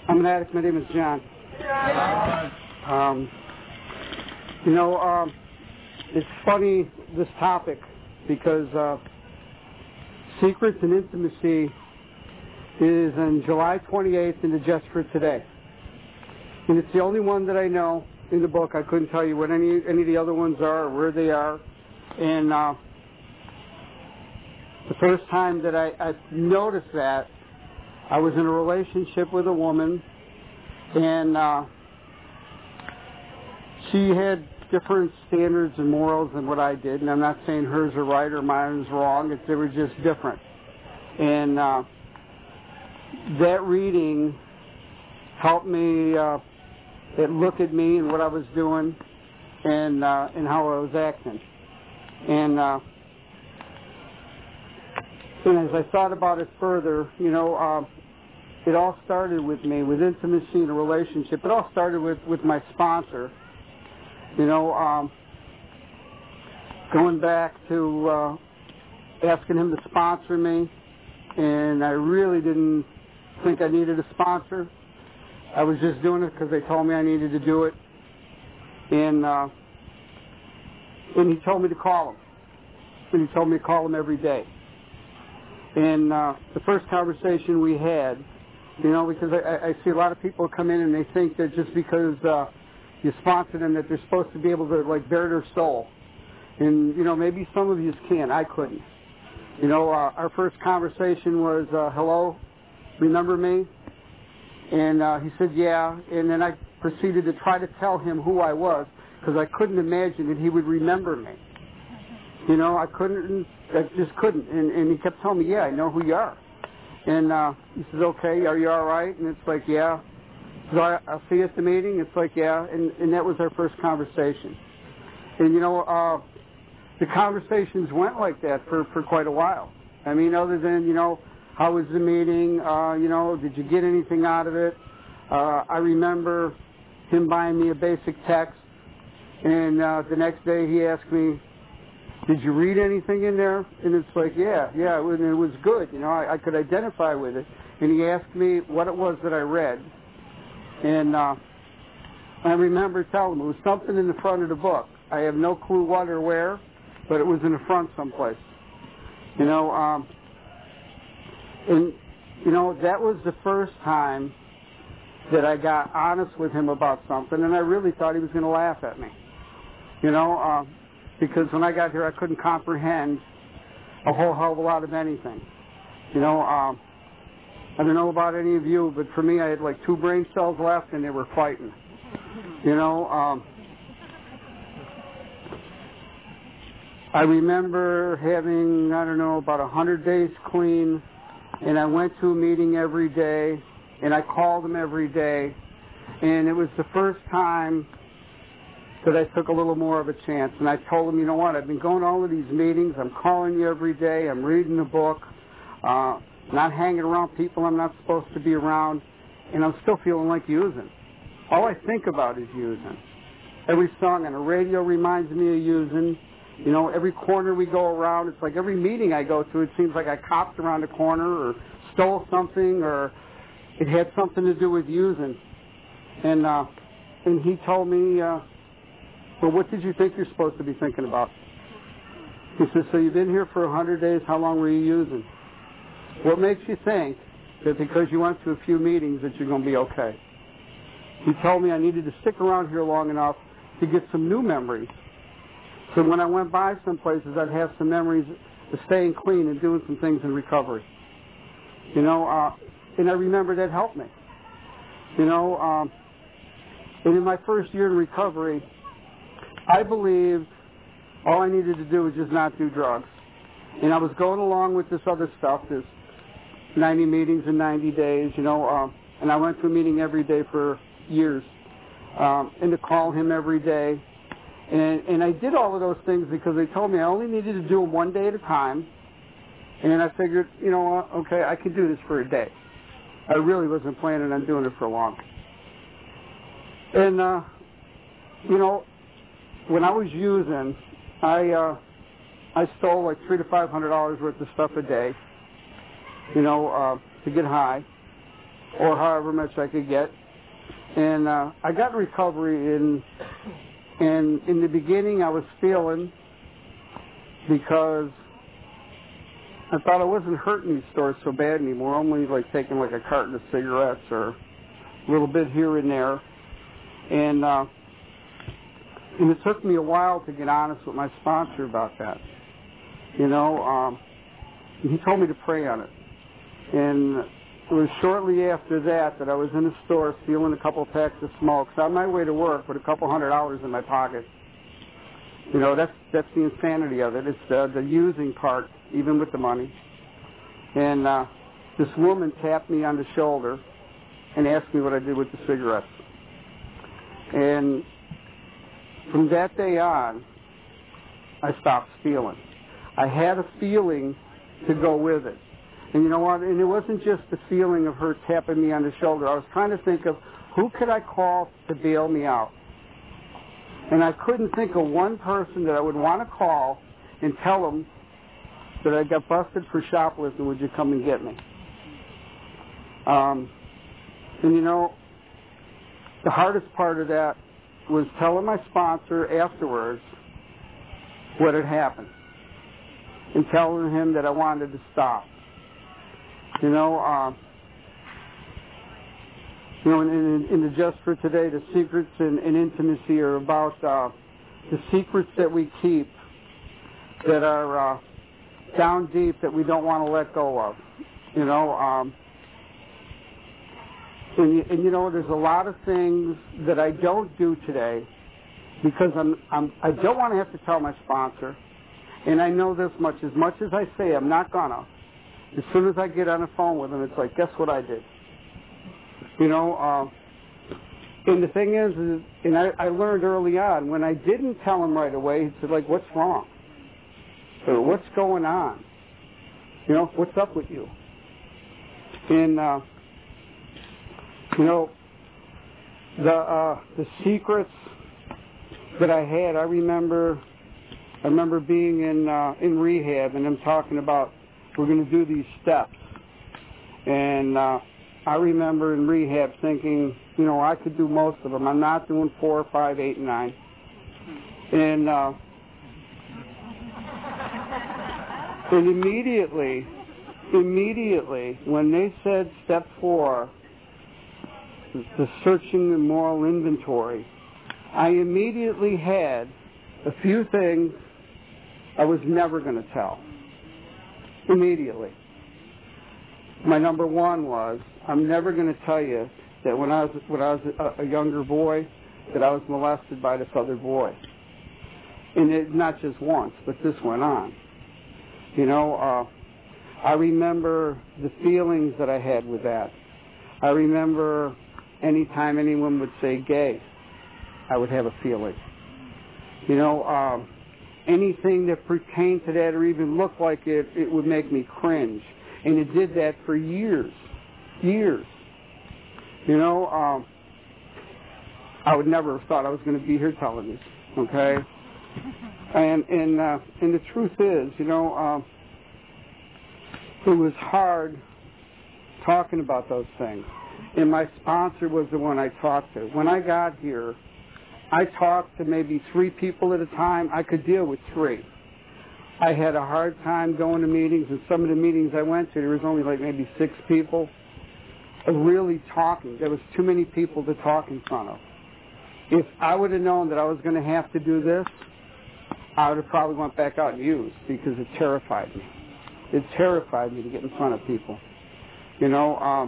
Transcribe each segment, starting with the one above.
I'm an addict. My name is John. It's funny, this topic, because Secrets and Intimacy is on July 28th in the Just for Today. And it's the only one that I know in the book. I couldn't tell you what any of the other ones are or where they are. And the first time that I noticed that, I was in a relationship with a woman, and she had different standards and morals than what I did. And I'm not saying hers are right or mine is wrong. They were just different. And that reading helped me look at me and what I was doing and how I was acting. And as I thought about it further, it all started with me, with intimacy in a relationship. It all started with my sponsor. Going back to asking him to sponsor me, and I really didn't think I needed a sponsor. I was just doing it because they told me I needed to do it. And he told me to call him. And he told me to call him every day. And the first conversation we had, because I see a lot of people come in and they think that just because you sponsor them that they're supposed to be able to, bare their soul. And, maybe some of you can. I couldn't. Our first conversation was, hello, remember me? And he said, yeah. And then I proceeded to try to tell him who I was, because I couldn't imagine that he would remember me. I just couldn't. And he kept telling me, yeah, I know who you are. And he says, okay, are you all right? And it's like, yeah. So I'll see you at the meeting. It's like, yeah. And that was our first conversation. And, the conversations went like that for quite a while. I mean, other than, how was the meeting? Did you get anything out of it? I remember him buying me a basic text. And the next day he asked me, did you read anything in there? And it's like, yeah, it was good. I could identify with it. And he asked me what it was that I read. And I remember telling him it was something in the front of the book. I have no clue what or where, but it was in the front someplace. And that was the first time that I got honest with him about something, and I really thought he was going to laugh at me. Because when I got here, I couldn't comprehend a whole hell of a lot of anything. I don't know about any of you, but for me, I had 2 brain cells left, and they were fighting. I remember having, about 100 days clean, and I went to a meeting every day, and I called him every day, and it was the first time that I took a little more of a chance. And I told him, you know what, I've been going to all of these meetings, I'm calling you every day, I'm reading the book, not hanging around people I'm not supposed to be around, and I'm still feeling like using. All I think about is using. Every song on the radio reminds me of using. Every corner we go around, it's like every meeting I go to, it seems like I copped around a corner or stole something or it had something to do with using. And he told me, well, what did you think you're supposed to be thinking about? He says, so you've been here for 100 days, how long were you using? What makes you think that because you went to a few meetings that you're going to be okay? He told me I needed to stick around here long enough to get some new memories. So when I went by some places, I'd have some memories of staying clean and doing some things in recovery. And I remember that helped me. And in my first year in recovery, I believed all I needed to do was just not do drugs. And I was going along with this other stuff, this 90 meetings in 90 days, and I went to a meeting every day for years, and to call him every day. And I did all of those things because they told me I only needed to do them one day at a time. And I figured, okay, I could do this for a day. I really wasn't planning on doing it for long. And, when I was using, I stole like $300 to $500 worth of stuff a day, to get high. or however much I could get. And I got in recovery, and in the beginning I was feeling, because I thought I wasn't hurting these stores so bad anymore, only like taking like a carton of cigarettes or a little bit here and there. And it took me a while to get honest with my sponsor about that. You know, he told me to pray on it. And it was shortly after that I was in a store stealing a couple packs of smokes on my way to work with a couple $100 in my pocket. You know, that's the insanity of it. It's the using part, even with the money. And this woman tapped me on the shoulder and asked me what I did with the cigarettes. And from that day on, I stopped stealing. I had a feeling to go with it. And you know what? And it wasn't just the feeling of her tapping me on the shoulder. I was trying to think of who could I call to bail me out. And I couldn't think of one person that I would want to call and tell them that I got busted for shoplifting. Would you come and get me? And you know, the hardest part of that was telling my sponsor afterwards what had happened and telling him that I wanted to stop. You know, in the Just for Today, the secrets in intimacy are about the secrets that we keep that are down deep that we don't want to let go of. You know, and you know, there's a lot of things that I don't do today because I don't want to have to tell my sponsor, and I know this much. As much as I say I'm not gonna, as soon as I get on the phone with him, it's like, guess what I did? You know, and the thing is and I learned early on, when I didn't tell him right away, he said, like, what's wrong? Or what's going on? You know, what's up with you? And, you know, the secrets that I had, I remember being in rehab, and them talking about, we're going to do these steps. And I remember in rehab thinking, you know, I could do most of them. I'm not doing 4, 5, 8, and 9. And immediately, when they said step 4, the searching the moral inventory, I immediately had a few things I was never going to tell. Immediately. My number 1 was, I'm never going to tell you that when I was a younger boy, that I was molested by this other boy. And it, not just once, but this went on. You know, I remember the feelings that I had with that. I remember anytime anyone would say gay, I would have a feeling. You know, anything that pertained to that or even looked like it, it would make me cringe. And it did that for years. Years. You know, I would never have thought I was going to be here telling this, okay? And the truth is, you know, it was hard talking about those things. And my sponsor was the one I talked to. When I got here, I talked to maybe 3 people at a time. I could deal with 3. I had a hard time going to meetings, and some of the meetings I went to, there was only like maybe 6 people really talking. There was too many people to talk in front of. If I would have known that I was going to have to do this, I would have probably went back out and used, because it terrified me. It terrified me to get in front of people. You know,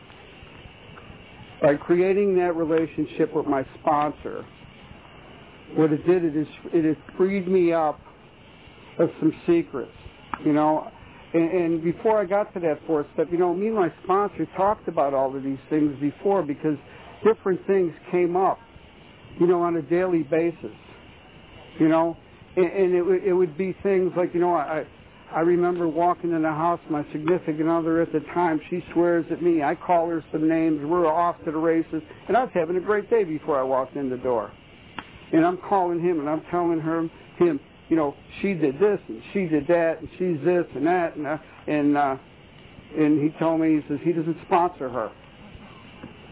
by creating that relationship with my sponsor, what it did, it has freed me up of some secrets, you know. And before I got to that 4th step, you know, me and my sponsor talked about all of these things before, because different things came up, you know, on a daily basis, you know. And it would be things like, you know, I remember walking in the house, my significant other at the time, she swears at me, I call her some names, we're off to the races, and I was having a great day before I walked in the door. And I'm calling him, and I'm telling him, you know, she did this, and she did that, and she's this and that, and he told me, he says, he doesn't sponsor her.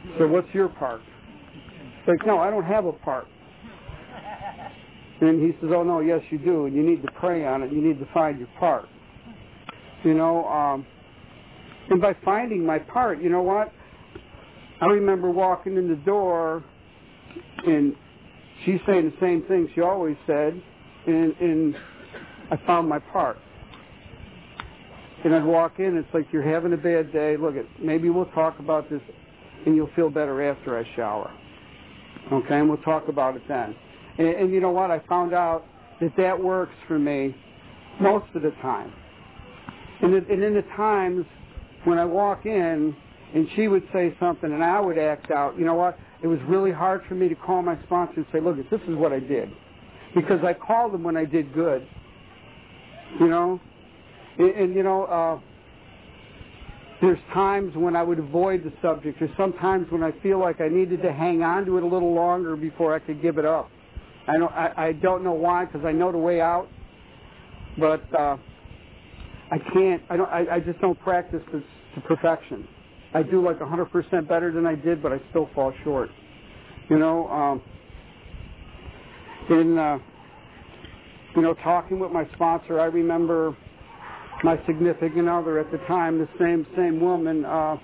So what's your part? It's like, no, I don't have a part. And he says, oh, no, yes, you do, and you need to pray on it. You need to find your part. You know, and by finding my part, you know what? I remember walking in the door, and she's saying the same thing she always said, and I found my part. And I'd walk in, it's like, you're having a bad day. Look, maybe we'll talk about this, and you'll feel better after I shower. Okay, and we'll talk about it then. And you know what? I found out that works for me most of the time. And in the times when I walk in and she would say something and I would act out, you know what? It was really hard for me to call my sponsor and say, look, this is what I did. Because I called them when I did good. You know? And you know, there's times when I would avoid the subject. There's sometimes when I feel like I needed to hang on to it a little longer before I could give it up. I don't know why, because I know the way out, but I can't. I just don't practice this to perfection. I do like 100% better than I did, but I still fall short. You know, you know, talking with my sponsor, I remember my significant other at the time, the same woman. I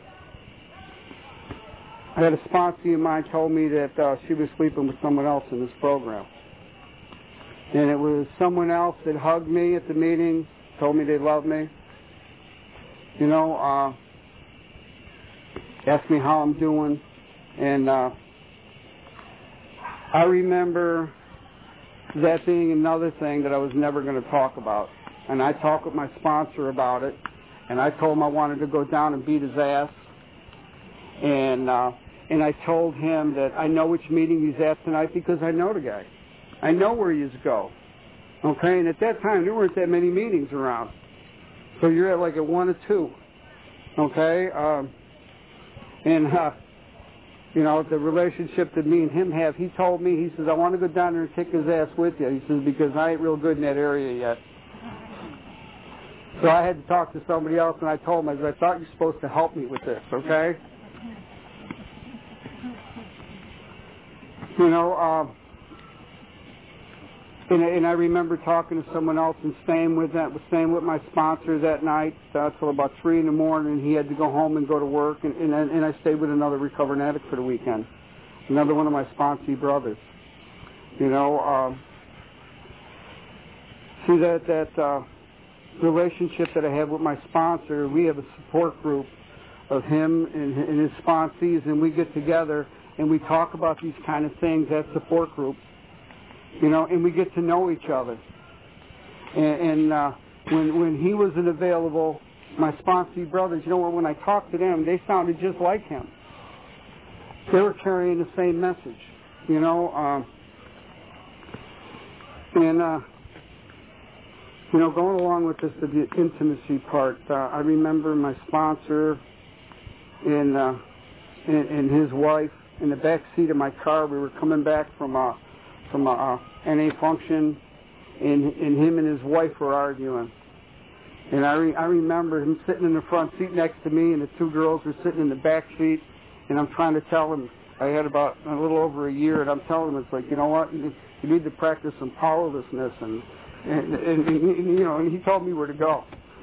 had a sponsor of mine told me that she was sleeping with someone else in this program. And it was someone else that hugged me at the meeting, told me they loved me. You know, asked me how I'm doing. And I remember that being another thing that I was never going to talk about. And I talked with my sponsor about it. And I told him I wanted to go down and beat his ass. And I told him that I know which meeting he's at tonight because I know the guy. I know where he's go. Okay? And at that time, there weren't that many meetings around. So you're at like a 1 or 2. Okay? You know, the relationship that me and him have, he told me, he says, I want to go down there and kick his ass with you. He says, because I ain't real good in that area yet. So I had to talk to somebody else, and I told him, I thought you're supposed to help me with this, okay? You know, and I remember talking to someone else and staying with my sponsor that night till about 3 in the morning. He had to go home and go to work, and I stayed with another recovering addict for the weekend, another one of my sponsee brothers. You know, see that relationship that I have with my sponsor, we have a support group of him and his sponsees, and we get together and we talk about these kind of things at support group, you know, and we get to know each other. And when he wasn't available, my sponsee brothers, you know, when I talked to them, they sounded just like him. They were carrying the same message, you know, you know, going along with this, the intimacy part, I remember my sponsor and his wife in the back seat of my car. We were coming back from a NA function, and him and his wife were arguing. And I remember him sitting in the front seat next to me, and the 2 girls were sitting in the back seat, and I'm trying to tell him, I had about a little over a year, and I'm telling him, it's like, you know what, you need to practice some powerlessness, and you know, and he told me where to go.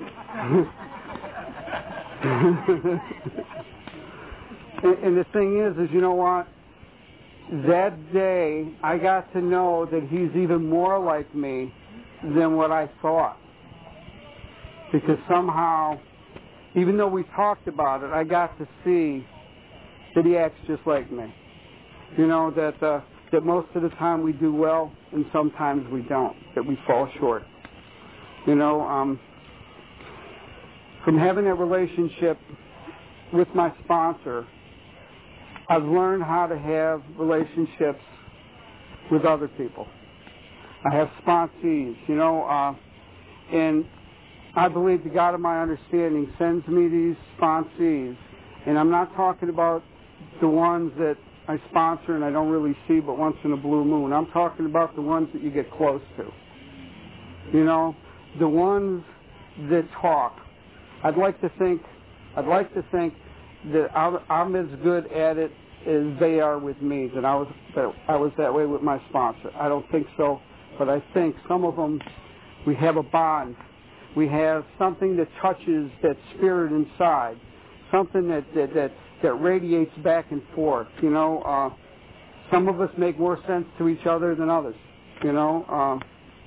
and the thing is, you know what? That day, I got to know that he's even more like me than what I thought. Because somehow, even though we talked about it, I got to see that he acts just like me. You know, that most of the time we do well, and sometimes we don't, that we fall short. You know, from having that relationship with my sponsor, I've learned how to have relationships with other people. I have sponsees, you know, and I believe the God of my understanding sends me these sponsees, and I'm not talking about the ones that I sponsor and I don't really see but once in a blue moon. I'm talking about the ones that you get close to. You know, the ones that talk. I'd like to think that I'm as good at it as they are with me, that I was that way with my sponsor. I don't think so, but I think some of them, we have a bond. We have something that touches that spirit inside, something that radiates back and forth. You know, some of us make more sense to each other than others. You know,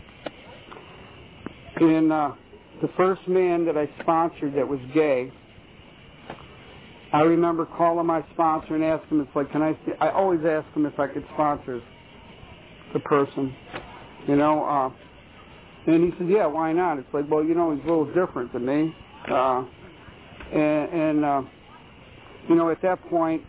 the first man that I sponsored that was gay, I remember calling my sponsor and asking him, it's like, I always ask him if I could sponsor the person, you know, and he said, yeah, why not? It's like, well, you know, he's a little different than me, you know, at that point,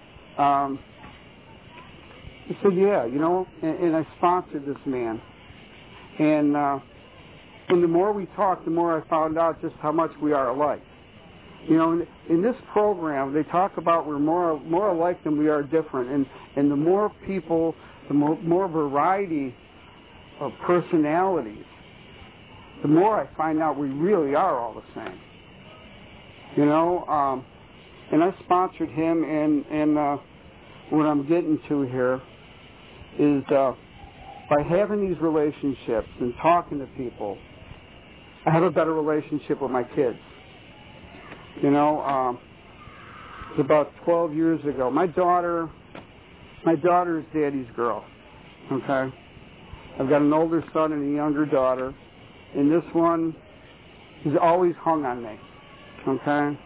he said, yeah, you know, and I sponsored this man, and the more we talked, the more I found out just how much we are alike. You know, in this program, they talk about we're more alike than we are different, and the more people, the more variety of personalities, the more I find out we really are all the same. You know, and I sponsored him, and what I'm getting to here is by having these relationships and talking to people, I have a better relationship with my kids. You know, it's about 12 years ago. My daughter is daddy's girl, okay? I've got an older son and a younger daughter, and this one has always hung on me, okay?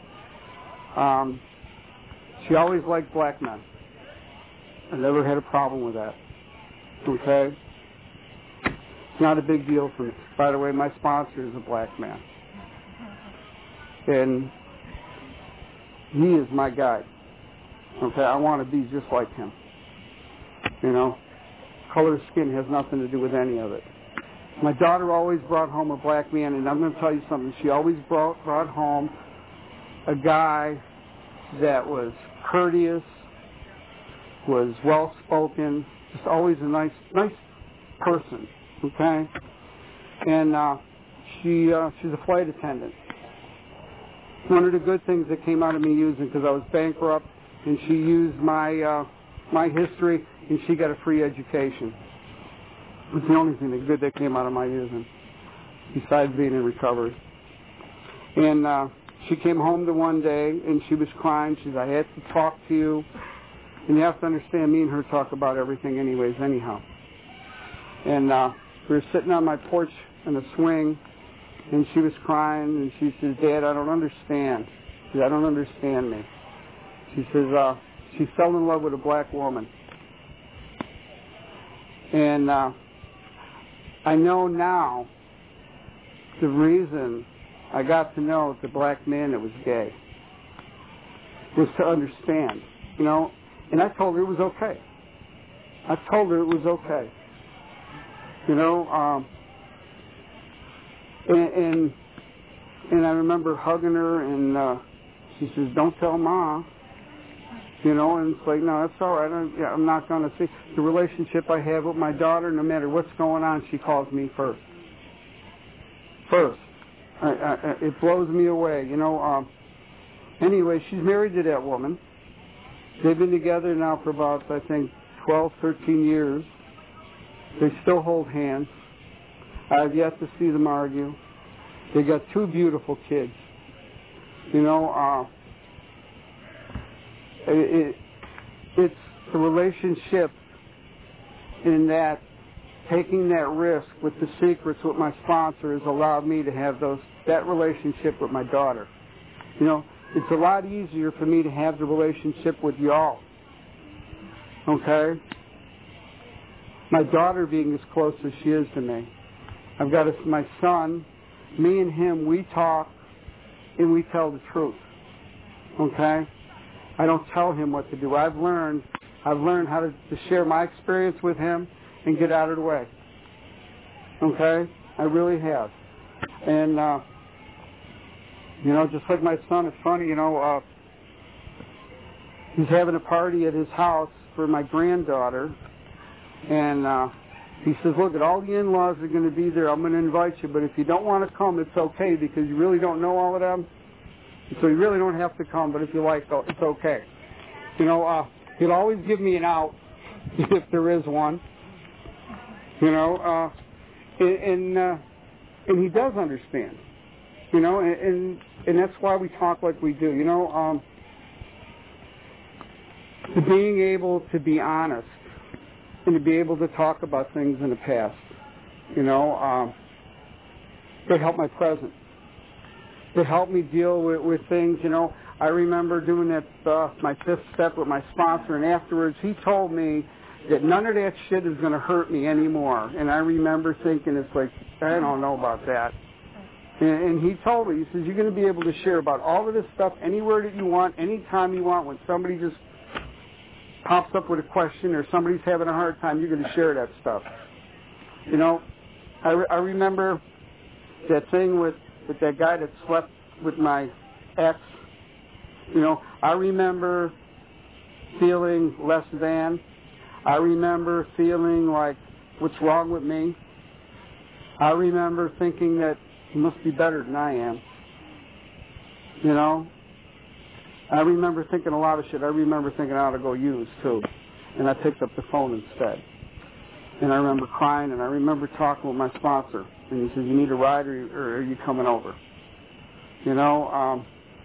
She always liked black men. I never had a problem with that, okay? It's not a big deal for me. By the way, my sponsor is a black man. And he is my guy. Okay, I want to be just like him. You know, color of skin has nothing to do with any of it. My daughter always brought home a black man, and I'm going to tell you something. She always brought home a guy that was courteous, was well-spoken, just always a nice person. Okay, and she's a flight attendant. One of the good things that came out of me using, because I was bankrupt, and she used my history, and she got a free education. It's the only thing good that came out of my using, besides being in recovery. And she came home to one day, and she was crying. She said, I had to talk to you. And you have to understand, me and her talk about everything anyhow. And we were sitting on my porch in a swing, and she was crying, and she says, Dad, I don't understand. She said, I don't understand me. She says, she fell in love with a black woman. And I know now the reason I got to know the black man that was gay was to understand, you know, and I told her it was okay. I told her it was okay. You know, and I remember hugging her, and she says, don't tell Ma. You know, and it's like, no, that's all right. I'm not going to see. The relationship I have with my daughter, no matter what's going on, she calls me first. It blows me away. You know, anyway, she's married to that woman. They've been together now for about, I think, 12, 13 years. They still hold hands. I've yet to see them argue. They got two beautiful kids. You know, it's the relationship in that taking that risk with the secrets with my sponsor has allowed me to have that relationship with my daughter. You know, it's a lot easier for me to have the relationship with y'all. Okay? My daughter being as close as she is to me. I've got my son, me and him, we talk and we tell the truth. Okay? I don't tell him what to do. I've learned how to share my experience with him and get out of the way. Okay? I really have. And, you know, just like my son, it's funny, you know, he's having a party at his house for my granddaughter, and he says, look, all the in-laws are going to be there. I'm going to invite you, but if you don't want to come, it's okay, because you really don't know all of them. So you really don't have to come, but if you like, it's okay. You know, He'll always give me an out if there is one. You know, and he does understand. You know, and that's why we talk like we do. You know, being able to be honest and to be able to talk about things in the past. You know, it helped my present. It helped me deal with things. You know, I remember doing that my fifth step with my sponsor, and afterwards he told me that none of that shit is going to hurt me anymore. And I remember thinking, it's like, I don't know about that. And he told me, he says, you're going to be able to share about all of this stuff anywhere that you want, anytime you want. When somebody just pops up with a question or somebody's having a hard time, you're going to share that stuff. You know, I remember that thing with that guy that slept with my ex. You know, I remember feeling less than. I remember feeling like, what's wrong with me? I remember thinking that he must be better than I am. You know? I remember thinking a lot of shit. I remember thinking I ought to go use, too. And I picked up the phone instead. And I remember crying, and I remember talking with my sponsor. And he said, you need a ride, or are you coming over? You know,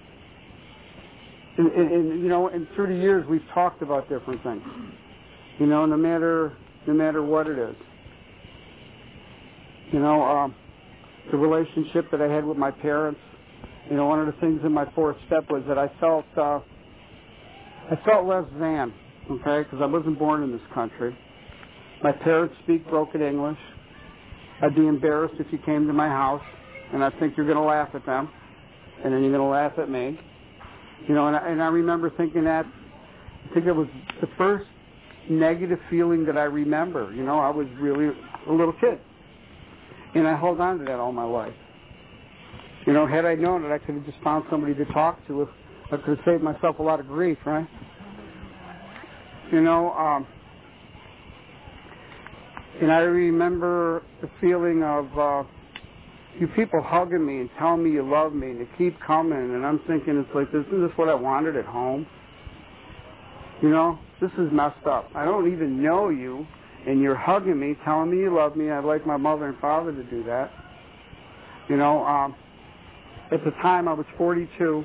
and you know, and through the years, we've talked about different things. You know, no matter what it is. You know, the relationship that I had with my parents. You know, one of the things in my fourth step was that I felt less than, okay, because I wasn't born in this country. My parents speak broken English. I'd be embarrassed if you came to my house, and I think you're going to laugh at them, and then you're going to laugh at me. You know, and I remember thinking that, I think it was the first negative feeling that I remember. You know, I was really a little kid, and I held on to that all my life. You know, had I known it, I could have just found somebody to talk to. I could have saved myself a lot of grief, right? You know, and I remember the feeling of you people hugging me and telling me you love me and to keep coming, and I'm thinking, it's like, isn't this what I wanted at home? You know, this is messed up. I don't even know you, and you're hugging me, telling me you love me. I'd like my mother and father to do that. You know, at the time I was 42,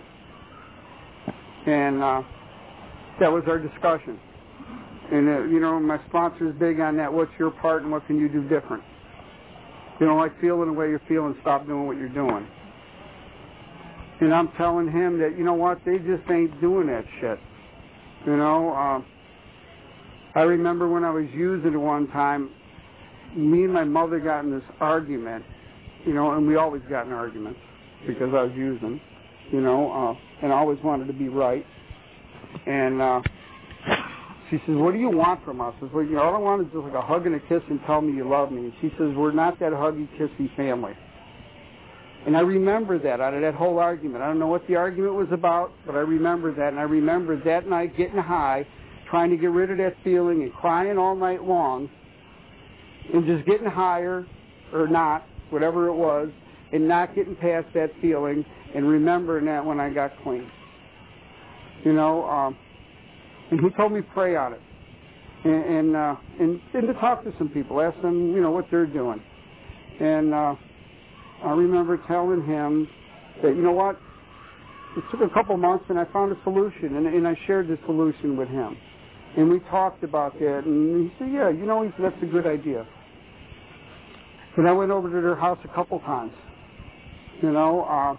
and that was our discussion. And, you know, my sponsor's big on that, what's your part and what can you do different? You know, like feeling the way you're feeling, stop doing what you're doing. And I'm telling him that, you know what, they just ain't doing that shit. You know, I remember when I was using it one time, me and my mother got in this argument, you know, and we always got in arguments because I was using, you know, and I always wanted to be right. And she says, what do you want from us? I said, well, you know, all I want is just like a hug and a kiss and tell me you love me. And she says, we're not that huggy, kissy family. And I remember that out of that whole argument. I don't know what the argument was about, but I remember that. And I remember that night getting high, trying to get rid of that feeling and crying all night long and just getting higher or not, whatever it was, and not getting past that feeling and remembering that when I got clean. You know, and he told me pray on it and to talk to some people, ask them, you know, what they're doing. And I remember telling him that, you know what, it took a couple months and I found a solution, and I shared the solution with him. And we talked about that, and he said, yeah, you know, he said, that's a good idea. And I went over to their house a couple times, you know,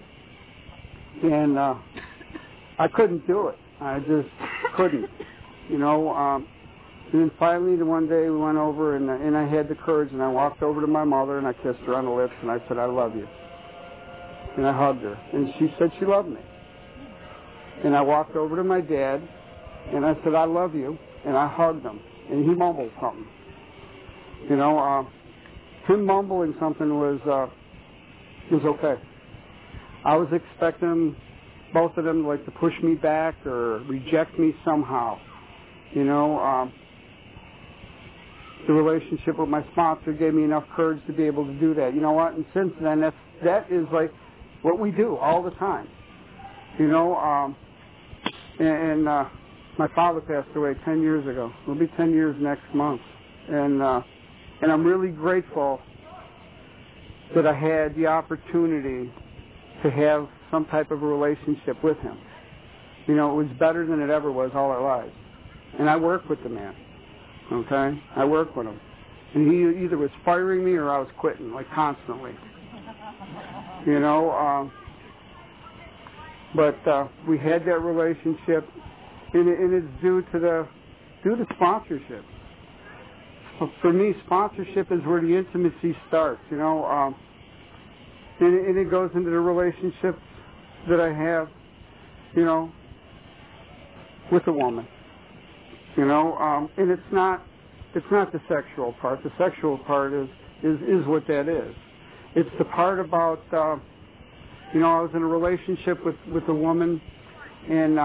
and I couldn't do it. I just couldn't, you know. And then finally, the one day we went over, and I had the courage, and I walked over to my mother, and I kissed her on the lips, and I said, I love you. And I hugged her, and she said she loved me. And I walked over to my dad, and I said, I love you, and I hugged him, and he mumbled something. You know, him mumbling something was okay. I was expecting both of them like to push me back or reject me somehow. You know, the relationship with my sponsor gave me enough courage to be able to do that. You know what? And since then, that is like what we do all the time. You know, and My father passed away 10 years ago. It'll be 10 years next month. And I'm really grateful that I had the opportunity to have some type of a relationship with him. You know, it was better than it ever was all our lives. And I worked with the man, okay? I worked with him. And he either was firing me or I was quitting, like constantly. You know, but we had that relationship, and it's due to sponsorship. For me, sponsorship is where the intimacy starts, you know, and it goes into the relationships that I have, you know, with a woman, you know, and it's not the sexual part. The sexual part is what that is. It's the part about, you know, I was in a relationship with a woman, and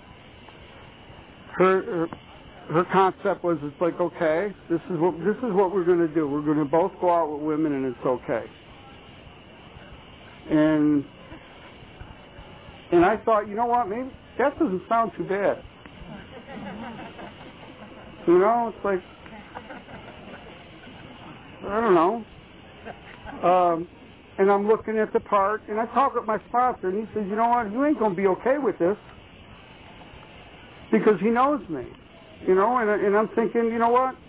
her concept was, it's like, okay, this is what we're going to do. We're going to both go out with women, and it's okay. And I thought, you know what, maybe that doesn't sound too bad. You know, it's like, I don't know. And I'm looking at the part, and I talk with my sponsor, and he says, you know what, you ain't going to be okay with this, because he knows me. You know, and I'm thinking, you know what?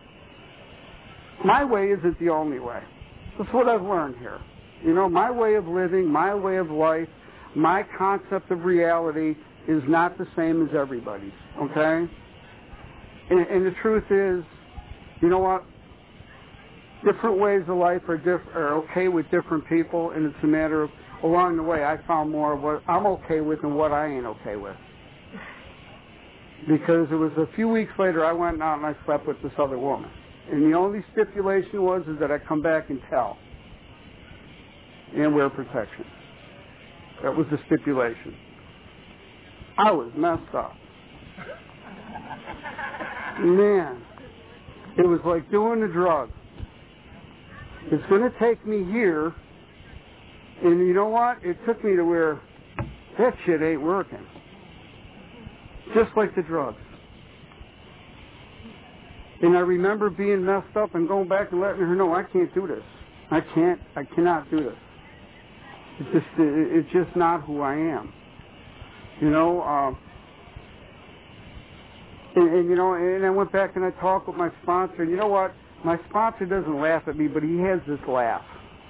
My way isn't the only way. That's what I've learned here. You know, my way of living, my way of life, my concept of reality is not the same as everybody's, okay? And the truth is, you know what? Different ways of life are okay with different people, and it's a matter of, along the way, I found more of what I'm okay with and what I ain't okay with. Because it was a few weeks later, I went out and I slept with this other woman. And the only stipulation was that I come back and tell. And wear protection. That was the stipulation. I was messed up. Man, it was like doing the drug. It's going to take me here, and you know what? It took me to where that shit ain't working. Just like the drugs. And I remember being messed up and going back and letting her know, I can't do this. I cannot do this. It's just not who I am. You know, and you know, and I went back and I talked with my sponsor, and you know what? My sponsor doesn't laugh at me, but he has this laugh.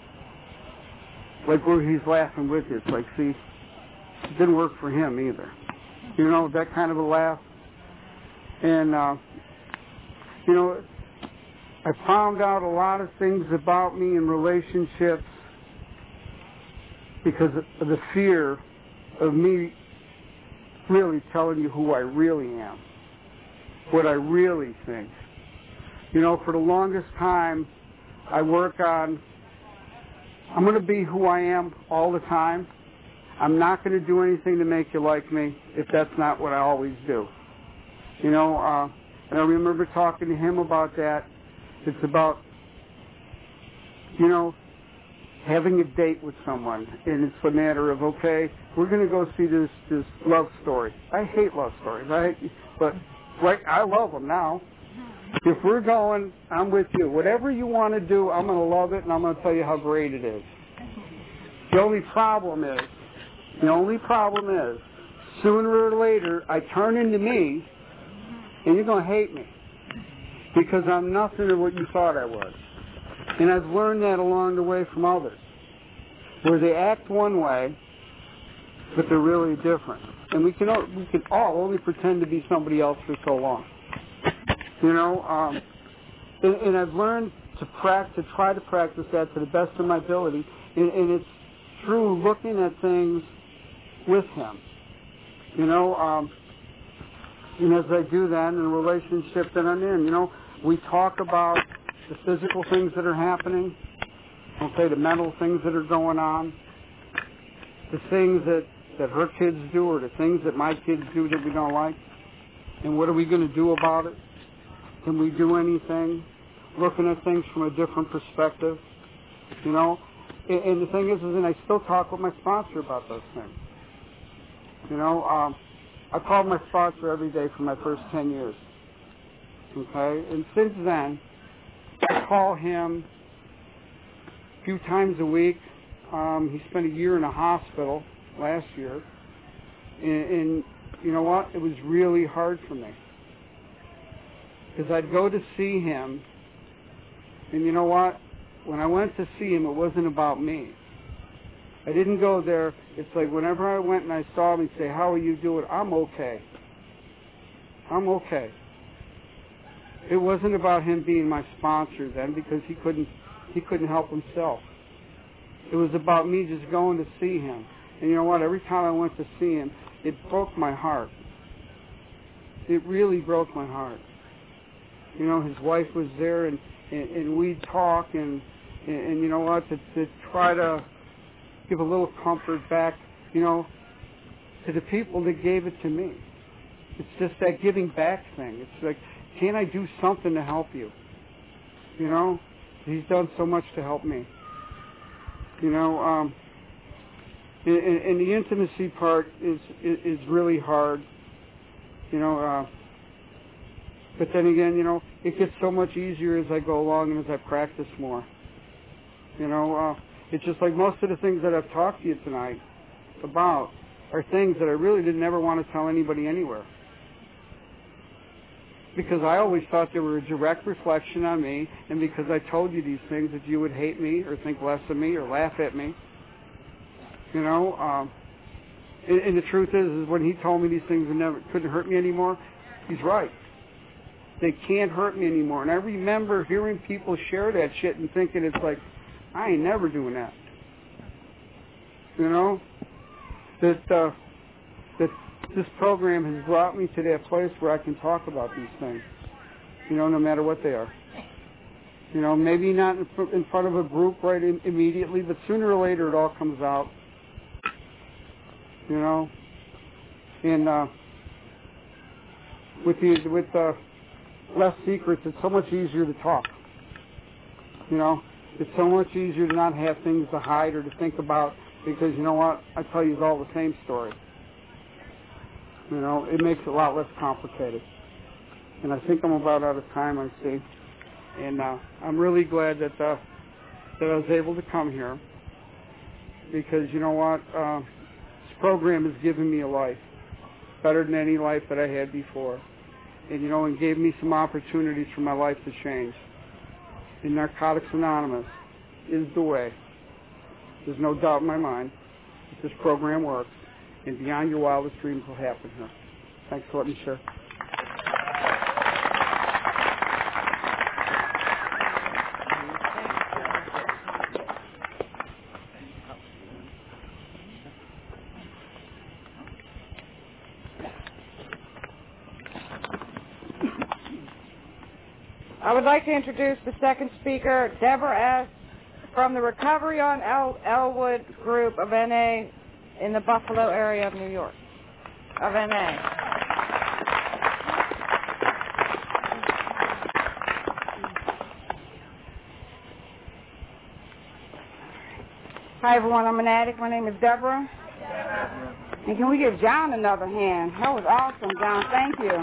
Like where he's laughing with you. It's like, see, it didn't work for him either. You know, that kind of a laugh. And, you know, I found out a lot of things about me in relationships because of the fear of me really telling you who I really am, what I really think. You know, for the longest time, I work on, I'm going to be who I am all the time. I'm not going to do anything to make you like me if that's not what I always do. You know, and I remember talking to him about that. It's about, you know, having a date with someone. And it's a matter of, okay, we're going to go see this love story. I hate love stories, but right, I love them now. If we're going, I'm with you. Whatever you want to do, I'm going to love it, and I'm going to tell you how great it is. The only problem is, sooner or later, I turn into me, and you're going to hate me because I'm nothing of what you thought I was. And I've learned that along the way from others, where they act one way, but they're really different. And we can all only pretend to be somebody else for so long. You know, and I've learned to try to practice that to the best of my ability, and it's through looking at things with him. You know, and as I do that in the relationship that I'm in, you know, we talk about the physical things that are happening, okay, the mental things that are going on, the things that her kids do or the things that my kids do that we don't like, and what are we going to do about it? Can we do anything? Looking at things from a different perspective, you know? And the thing is and I still talk with my sponsor about those things. You know, I called my sponsor every day for my first 10 years. Okay? And since then, I call him a few times a week. He spent a year in a hospital last year. And you know what? It was really hard for me. Because I'd go to see him, and you know what? When I went to see him, it wasn't about me. I didn't go there. It's like whenever I went and I saw him, he'd say, "How are you doing?" "I'm okay. I'm okay." It wasn't about him being my sponsor then, because he couldn't help himself. It was about me just going to see him. And you know what? Every time I went to see him, it broke my heart. It really broke my heart. You know, his wife was there, and we'd talk, and you know what, to try to give a little comfort back, you know, to the people that gave it to me. It's just that giving back thing. It's like, can I do something to help you? You know, he's done so much to help me. You know, and the intimacy part is really hard. You know, but then again, you know, it gets so much easier as I go along and as I practice more. You know, it's just like most of the things that I've talked to you tonight about are things that I really didn't ever want to tell anybody anywhere. Because I always thought they were a direct reflection on me, and because I told you these things that you would hate me or think less of me or laugh at me. You know, and the truth is when he told me these things couldn't hurt me anymore, he's right. They can't hurt me anymore. And I remember hearing people share that shit and thinking it's like, I ain't never doing that. You know? That this program has brought me to that place where I can talk about these things. You know, no matter what they are. You know, maybe not in front of a group right immediately, but sooner or later it all comes out. You know? And with less secrets, it's so much easier to talk. You know, it's so much easier to not have things to hide or to think about, because you know what? I tell you all the same story. You know, it makes it a lot less complicated. And I think I'm about out of time, I see. And I'm really glad that I was able to come here, because you know what? This program has given me a life better than any life that I had before. And, you know, and gave me some opportunities for my life to change. And Narcotics Anonymous is the way. There's no doubt in my mind that this program works, and beyond your wildest dreams will happen here. Thanks for letting me share. I would like to introduce the second speaker, Deborah S. from the Recovery on Elwood group of NA in the Buffalo area of New York, of NA. Hi, everyone. I'm an addict. My name is Deborah. And can we give John another hand? That was awesome, John. Thank you.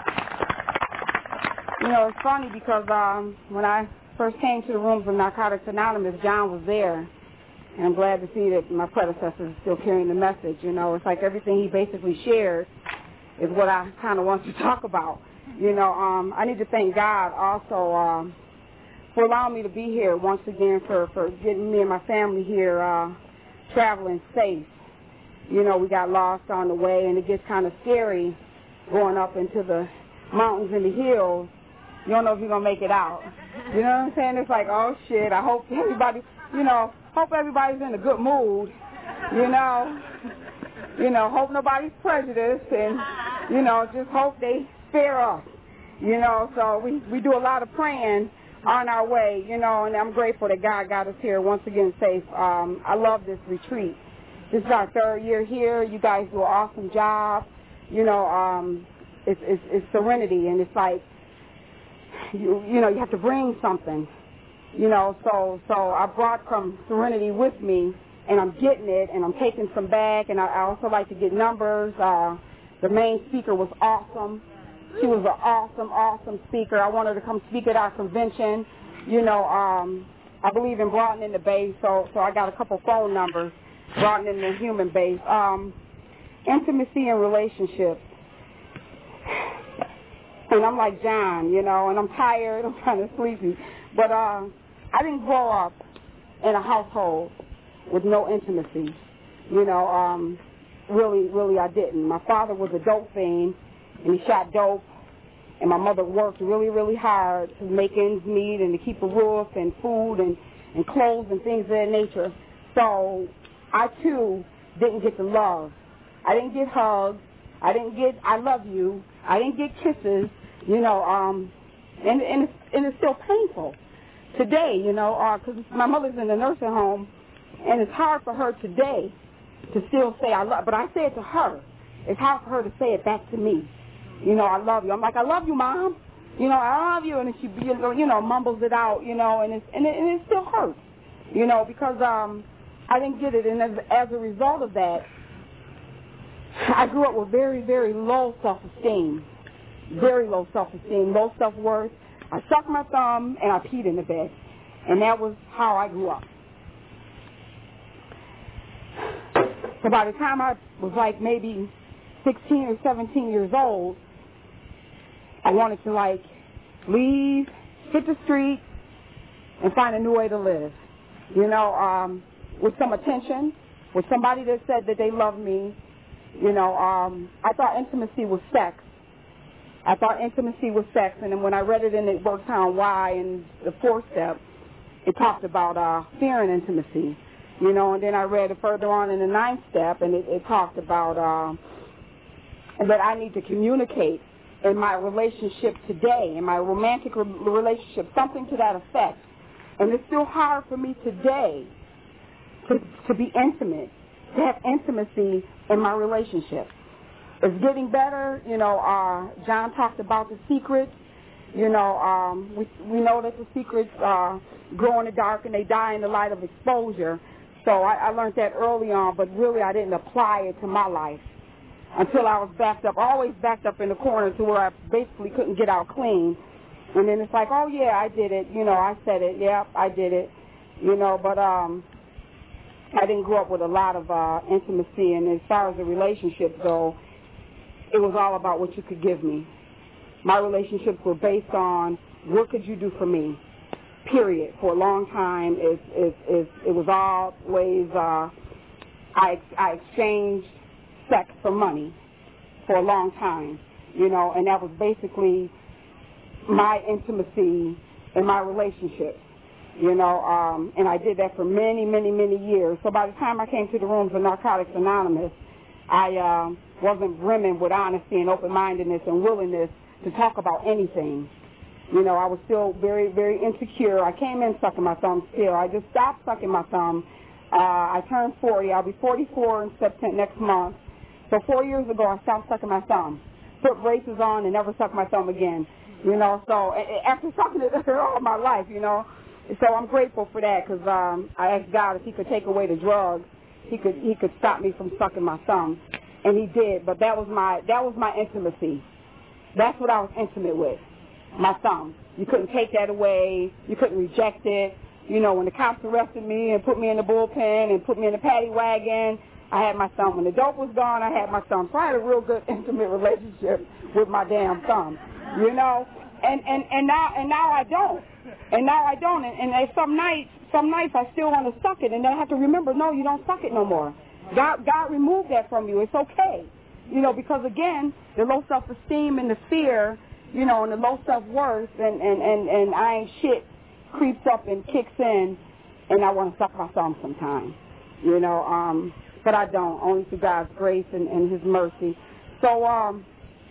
You know, it's funny because when I first came to the rooms of Narcotics Anonymous, John was there. And I'm glad to see that my predecessor is still carrying the message. You know, it's like everything he basically shared is what I kind of want to talk about. You know, I need to thank God also for allowing me to be here once again, for getting me and my family here traveling safe. You know, we got lost on the way, and it gets kind of scary going up into the mountains and the hills. You don't know if you're going to make it out. You know what I'm saying? It's like, oh, shit, I hope everybody, hope everybody's in a good mood, hope nobody's prejudiced, and, just hope they spare us, So we do a lot of praying on our way, and I'm grateful that God got us here once again safe. I love this retreat. This is our third year here. You guys do an awesome job. It's serenity, and it's like, you have to bring something, so I brought some serenity with me, and I'm getting it, and I'm taking some back, and I also like to get numbers, The main speaker was awesome. She was an awesome, awesome speaker. I wanted her to come speak at our convention. You know, I believe in broadening the base, so I got a couple phone numbers, broadening the human base. Intimacy and relationships. And I'm like John, you know, and I'm tired, I'm kind of sleepy. But I didn't grow up in a household with no intimacy. You know, really I didn't. My father was a dope fiend, and he shot dope. And my mother worked really, really hard to make ends meet and to keep a roof and food and clothes and things of that nature. So I, too, didn't get the love. I didn't get hugs. I didn't get I love you. I didn't get kisses, you know, and it's still painful today, you know, because my mother's in a nursing home, and it's hard for her today to still say I love, but I say it to her. It's hard for her to say it back to me. You know, I love you. I'm like, I love you, Mom. You know, I love you. And she, you know, mumbles it out, you know, and it still hurts, you know, because I didn't get it. And as a result of that, I grew up with very, very low self-esteem, very low self-esteem, low self-worth. I sucked my thumb and I peed in the bed. And that was how I grew up. So by the time I was like maybe 16 or 17 years old, I wanted to like leave, hit the street, and find a new way to live. You know, with some attention, with somebody that said that they loved me. You know, I thought intimacy was sex. I thought intimacy was sex, and then when I read it in the Worktown Why in the 4th step, it talked about fear and intimacy. You know, and then I read it further on in the 9th step, and it talked about that I need to communicate in my relationship today, in my romantic relationship, something to that effect. And it's still hard for me today to be intimate, to have intimacy in my relationship. It's getting better. You know, John talked about the secrets. You know, we know that the secrets grow in the dark and they die in the light of exposure. So I learned that early on, but really I didn't apply it to my life until I was backed up, always backed up in the corner to where I basically couldn't get out clean. And then it's like, oh, yeah, I did it. You know, I said it. Yeah, I did it. You know, but I didn't grow up with a lot of intimacy. And as far as the relationships go, it was all about what you could give me. My relationships were based on what could you do for me, period. For a long time, it was always I exchanged sex for money for a long time, you know, and that was basically my intimacy in my relationships, you know, and I did that for many, many, many years. So by the time I came to the rooms of Narcotics Anonymous, I wasn't brimming with honesty and open-mindedness and willingness to talk about anything. You know, I was still very, very insecure. I came in sucking my thumb still. I just stopped sucking my thumb. I turned 40. I'll be 44 in September next month. So 4 years ago, I stopped sucking my thumb, put braces on, and never sucked my thumb again. You know, so after sucking it all my life, you know, so I'm grateful for that because I asked God if He could take away the drugs, He could stop me from sucking my thumb, and He did. But that was my intimacy. That's what I was intimate with, my thumb. You couldn't take that away. You couldn't reject it. You know, when the cops arrested me and put me in the bullpen and put me in the paddy wagon, I had my thumb. When the dope was gone, I had my thumb. So I had a real good intimate relationship with my damn thumb, you know. And now I don't. And now I don't. And some nights I still want to suck it, and then I have to remember, no, you don't suck it no more. God removed that from you. It's okay, you know, because again, the low self-esteem and the fear, you know, and the low self-worth and I ain't shit creeps up and kicks in, and I want to suck my thumb sometimes, you know. But I don't, only through God's grace and His mercy. So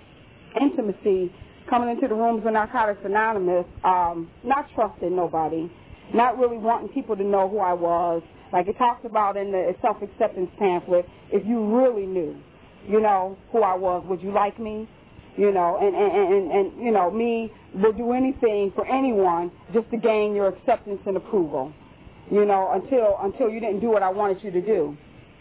intimacy, coming into the rooms of Narcotics Anonymous, not trusting nobody, not really wanting people to know who I was. Like it talks about in the self-acceptance pamphlet, if you really knew, you know, who I was, would you like me? You know, and you know, me will do anything for anyone just to gain your acceptance and approval, you know, until you didn't do what I wanted you to do.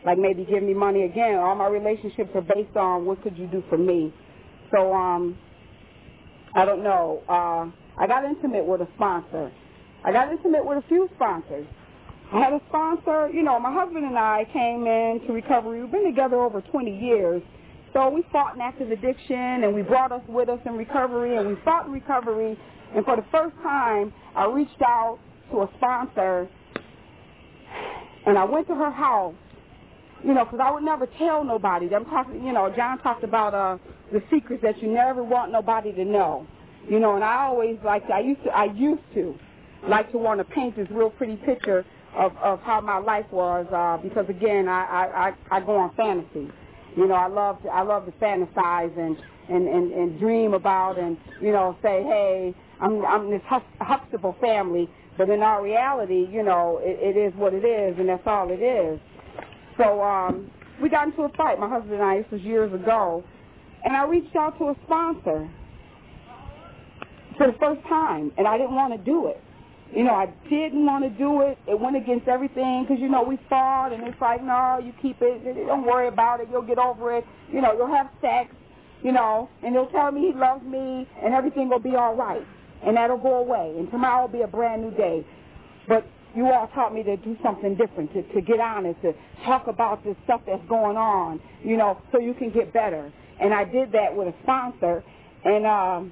like maybe give me money again. All my relationships are based on what could you do for me. So I don't know. I got intimate with a sponsor. I got intimate with a few sponsors. I had a sponsor, you know, my husband and I came into recovery. We've been together over 20 years. So we fought an active addiction, and we brought us with us in recovery, and we fought in recovery. And for the first time, I reached out to a sponsor, and I went to her house, you know, because I would never tell nobody. I'm talking, you know, John talked about the secrets that you never want nobody to know. You know, and I always liked, I used to like to want to paint this real pretty picture of how my life was, because again, I go on fantasy. You know, I love to fantasize and dream about, and you know, say, hey, I'm this Huxtable family, but in our reality, you know, it is what it is, and that's all it is. So we got into a fight, my husband and I. This was years ago, and I reached out to a sponsor for the first time, and I didn't want to do it. You know, I didn't want to do it. It went against everything because, you know, we fought, and it's like, no, you keep it. Don't worry about it. You'll get over it. You know, you'll have sex, you know, and he'll tell me he loves me, and everything will be all right, and that'll go away, and tomorrow will be a brand new day. But you all taught me to do something different, to get honest, to talk about this stuff that's going on, you know, so you can get better. And I did that with a sponsor, and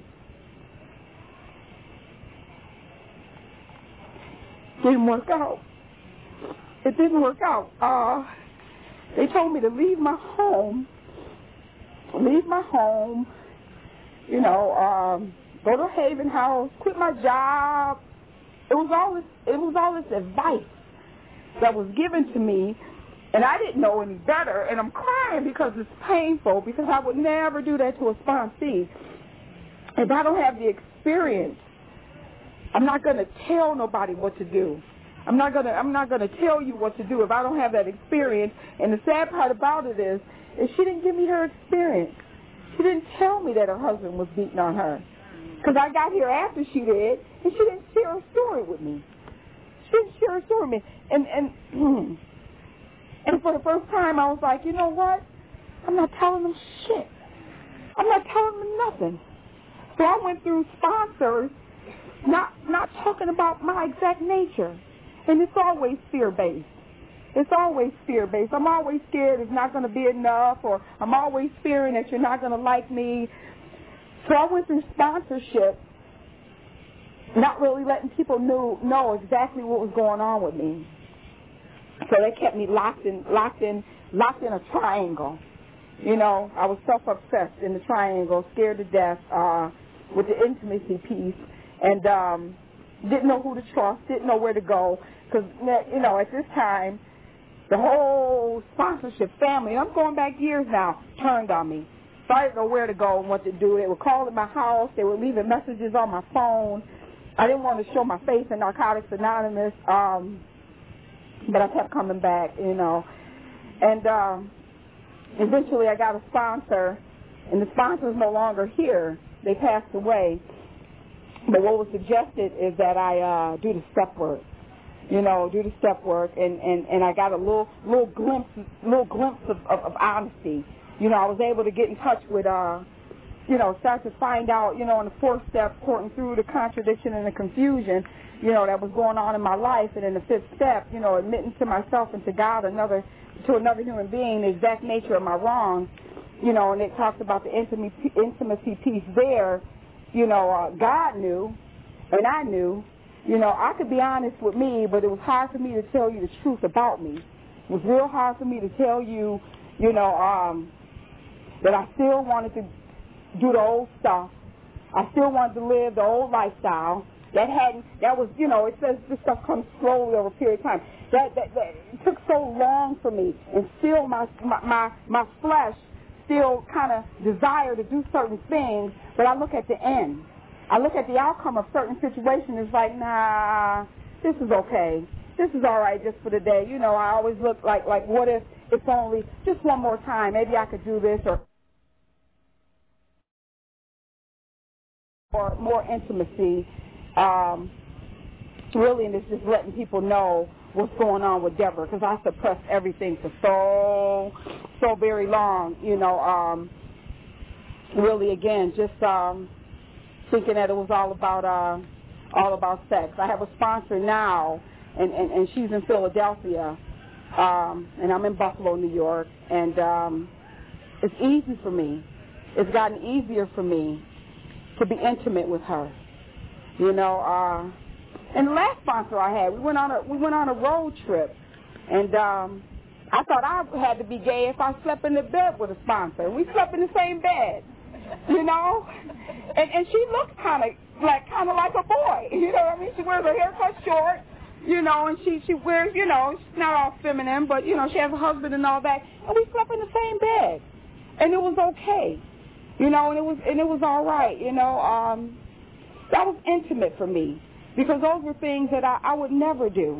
didn't work out. It didn't work out. They told me to leave my home, you know, go to Haven House, quit my job. It was all this advice that was given to me, and I didn't know any better, and I'm crying because it's painful, because I would never do that to a sponsee. If I don't have the experience, I'm not going to tell nobody what to do. I'm not going to tell you what to do if I don't have that experience. And the sad part about it is she didn't give me her experience. She didn't tell me that her husband was beating on her. Because I got here after she did, and she didn't share her story with me. She didn't share her story with me. And for the first time, I was like, you know what? I'm not telling them shit. I'm not telling them nothing. So I went through sponsors not talking about my exact nature. And it's always fear-based. It's always fear-based. I'm always scared it's not going to be enough, or I'm always fearing that you're not going to like me. So I went through sponsorship, not really letting people know exactly what was going on with me. So they kept me locked in a triangle. You know, I was self-obsessed in the triangle, scared to death with the intimacy piece. And didn't know who to trust, didn't know where to go, because, you know, at this time, the whole sponsorship family, and I'm going back years now, turned on me. So I didn't know where to go and what to do. They were calling my house. They were leaving messages on my phone. I didn't want to show my face in Narcotics Anonymous, but I kept coming back, you know. And eventually I got a sponsor, and the sponsor's no longer here. They passed away. But what was suggested is that I do the step work, you know, and I got a little glimpse of honesty. You know, I was able to get in touch with, you know, start to find out, you know, in the fourth step, sorting through the contradiction and the confusion, you know, that was going on in my life. And in the fifth step, you know, admitting to myself and to God, to another human being, the exact nature of my wrongs, you know, and it talks about the intimacy piece there. You know, God knew, and I knew. You know, I could be honest with me, but it was hard for me to tell you the truth about me. It was real hard for me to tell you, you know, that I still wanted to do the old stuff. I still wanted to live the old lifestyle. That was, you know, it says this stuff comes slowly over a period of time. That it took so long for me, and still my flesh still kind of desire to do certain things, but I look at the end. I look at the outcome of certain situations. It's like, nah, this is okay. This is all right just for the day. You know, I always look like what if it's only just one more time? Maybe I could do this, or more intimacy. Really, and it's just letting people know what's going on with Deborah, because I suppressed everything for so very long, really, again, just thinking that it was all about sex. I have a sponsor now, and she's in Philadelphia, and I'm in Buffalo, New York, and it's easy for me. It's gotten easier for me to be intimate with her, And the last sponsor I had, we went on a road trip, and I thought I had to be gay if I slept in the bed with a sponsor. We slept in the same bed, and she looks kind of like a boy, you know what I mean? She wears her hair cut short, and she wears, she's not all feminine, but she has a husband and all that, and we slept in the same bed, and it was okay, and it was all right, that was intimate for me. Because those were things that I would never do.